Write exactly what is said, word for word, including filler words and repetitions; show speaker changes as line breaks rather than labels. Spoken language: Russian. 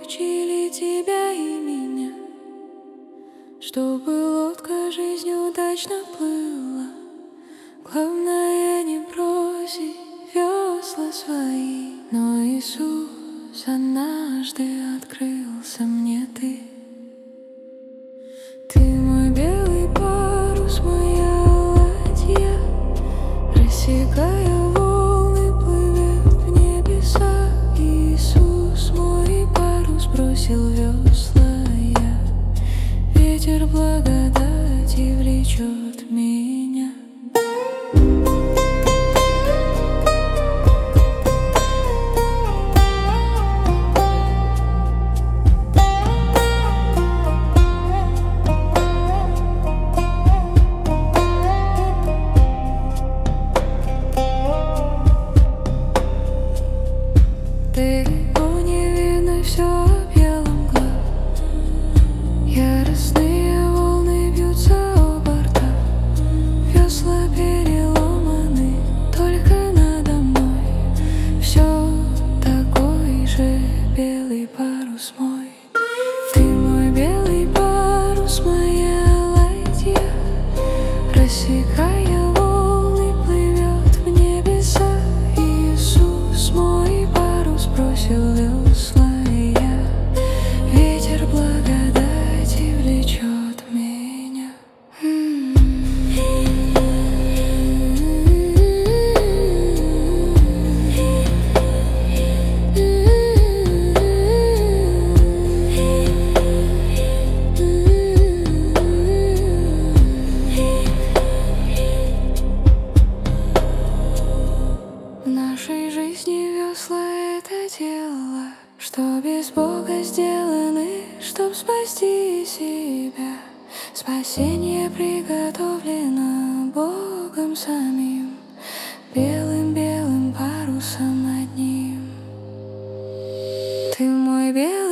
учили тебя и меня, чтобы лодка жизни удачно плыла. Главное не бросить весла свои. Но Иисус, однажды открылся мне ты. Ты мой белый парус, моя ладья, рассекая волны, плывет в небеса. Иисус, мой парус, бросил весла я. Ветер благодати влечет меня. Ты, о невинно, все объяла мгла. Яростные волны бьются о борта. Весла переломаны, только надо мной все такой же белый парус мой. Ты мой белый парус, моя ладья, рассекая волны, плывет в небеса. Иисус, мой парус, бросил весла я. Ветер благодати влечет меня. В нашей жизни весла — это дело, что без Бога сделаны, чтоб спасти себя. Спасение приготовлено Богом самим, белым-белым парусом над ним. Ты мой белый